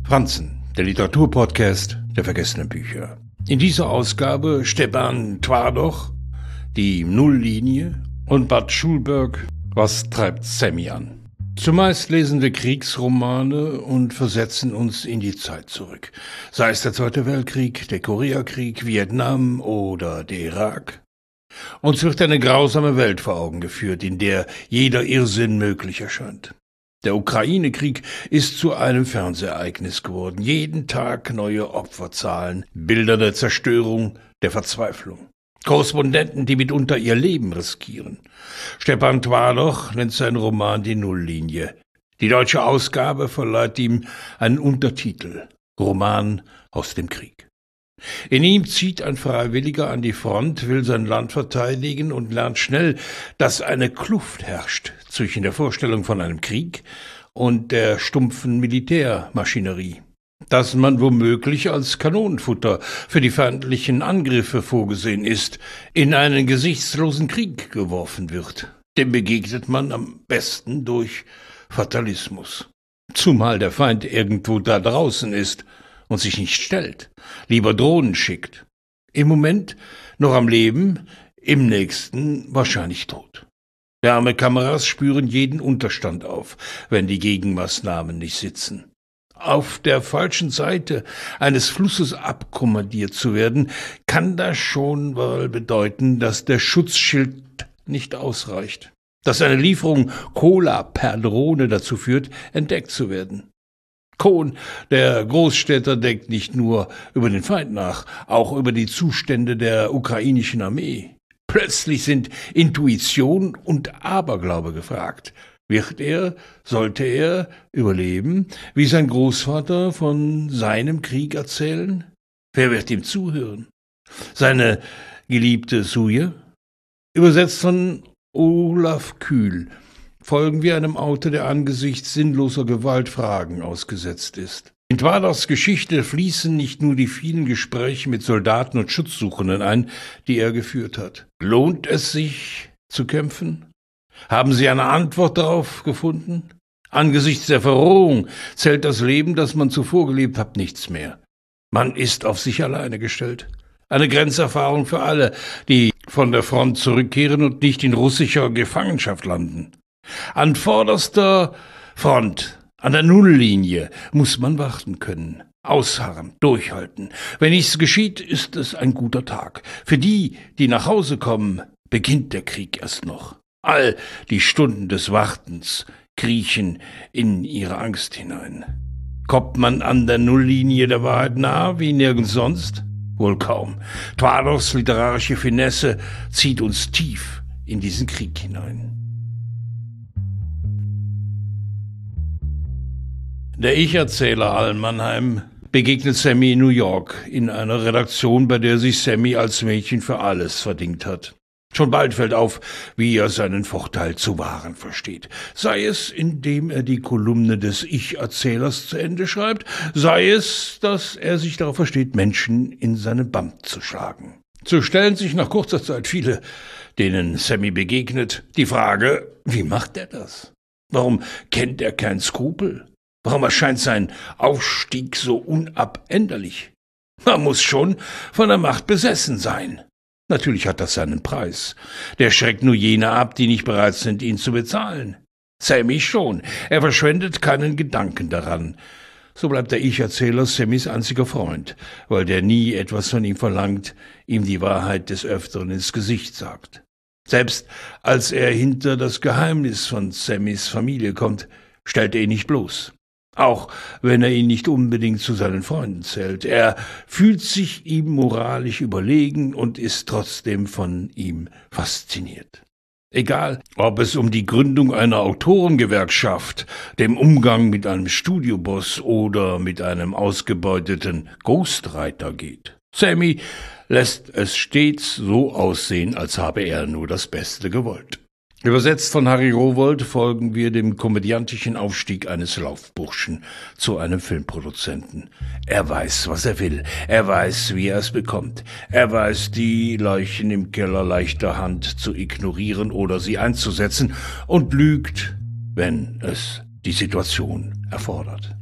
Franzen, der Literaturpodcast der vergessenen Bücher. In dieser Ausgabe Stepan Twardoch, die Nulllinie und Bud Schulberg, was treibt Sammy an? Zumeist lesen wir Kriegsromane und versetzen uns in die Zeit zurück. Sei es der Zweite Weltkrieg, der Koreakrieg, Vietnam oder der Irak. Uns wird eine grausame Welt vor Augen geführt, in der jeder Irrsinn möglich erscheint. Der Ukraine-Krieg ist zu einem Fernsehereignis geworden. Jeden Tag neue Opferzahlen, Bilder der Zerstörung, der Verzweiflung. Korrespondenten, die mitunter ihr Leben riskieren. Stepan Twardoch nennt seinen Roman die Nulllinie. Die deutsche Ausgabe verleiht ihm einen Untertitel: Roman aus dem Krieg. In ihm zieht ein Freiwilliger an die Front, will sein Land verteidigen und lernt schnell, dass eine Kluft herrscht zwischen der Vorstellung von einem Krieg und der stumpfen Militärmaschinerie. Dass man womöglich als Kanonenfutter für die feindlichen Angriffe vorgesehen ist, in einen gesichtslosen Krieg geworfen wird. Dem begegnet man am besten durch Fatalismus. Zumal der Feind irgendwo da draußen ist und sich nicht stellt, lieber Drohnen schickt. Im Moment noch am Leben, im nächsten wahrscheinlich tot. Die armen Kameras spüren jeden Unterstand auf, wenn die Gegenmaßnahmen nicht sitzen. Auf der falschen Seite eines Flusses abkommandiert zu werden, kann das schon mal bedeuten, dass der Schutzschild nicht ausreicht. Dass eine Lieferung Cola per Drohne dazu führt, entdeckt zu werden. Kohn, der Großstädter, denkt nicht nur über den Feind nach, auch über die Zustände der ukrainischen Armee. Plötzlich sind Intuition und Aberglaube gefragt. Sollte er überleben, wie sein Großvater von seinem Krieg erzählen? Wer wird ihm zuhören? Seine geliebte Suje? Übersetzt von Olaf Kühl folgen wir einem Autor, der angesichts sinnloser Gewalt Fragen ausgesetzt ist. In Twardochs Geschichte fließen nicht nur die vielen Gespräche mit Soldaten und Schutzsuchenden ein, die er geführt hat. Lohnt es sich zu kämpfen? Haben Sie eine Antwort darauf gefunden? Angesichts der Verrohung zählt das Leben, das man zuvor gelebt hat, nichts mehr. Man ist auf sich alleine gestellt. Eine Grenzerfahrung für alle, die von der Front zurückkehren und nicht in russischer Gefangenschaft landen. An vorderster Front, an der Nulllinie, muss man warten können, ausharren, durchhalten. Wenn nichts geschieht, ist es ein guter Tag. Für die, die nach Hause kommen, beginnt der Krieg erst noch. All die Stunden des Wartens kriechen in ihre Angst hinein. Kommt man an der Nulllinie der Wahrheit nahe, wie nirgends sonst? Wohl kaum. Twardochs literarische Finesse zieht uns tief in diesen Krieg hinein. Der Ich-Erzähler Allen Mannheim begegnet Sammy in New York, in einer Redaktion, bei der sich Sammy als Mädchen für alles verdingt hat. Schon bald fällt auf, wie er seinen Vorteil zu wahren versteht. Sei es, indem er die Kolumne des Ich-Erzählers zu Ende schreibt, sei es, dass er sich darauf versteht, Menschen in seinen Bann zu schlagen. So stellen sich nach kurzer Zeit viele, denen Sammy begegnet, die Frage, wie macht er das? Warum kennt er keinen Skrupel? Warum erscheint sein Aufstieg so unabänderlich? Man muss schon von der Macht besessen sein. Natürlich hat das seinen Preis. Der schreckt nur jene ab, die nicht bereit sind, ihn zu bezahlen. Sammy schon. Er verschwendet keinen Gedanken daran. So bleibt der Ich-Erzähler Sammys einziger Freund, weil der nie etwas von ihm verlangt, ihm die Wahrheit des Öfteren ins Gesicht sagt. Selbst als er hinter das Geheimnis von Sammys Familie kommt, stellt er ihn nicht bloß. Auch wenn er ihn nicht unbedingt zu seinen Freunden zählt. Er fühlt sich ihm moralisch überlegen und ist trotzdem von ihm fasziniert. Egal, ob es um die Gründung einer Autorengewerkschaft, dem Umgang mit einem Studioboss oder mit einem ausgebeuteten Ghostwriter geht. Sammy lässt es stets so aussehen, als habe er nur das Beste gewollt. Übersetzt von Harry Rowohlt folgen wir dem komödiantischen Aufstieg eines Laufburschen zu einem Filmproduzenten. Er weiß, was er will. Er weiß, wie er es bekommt. Er weiß, die Leichen im Keller leichter Hand zu ignorieren oder sie einzusetzen und lügt, wenn es die Situation erfordert.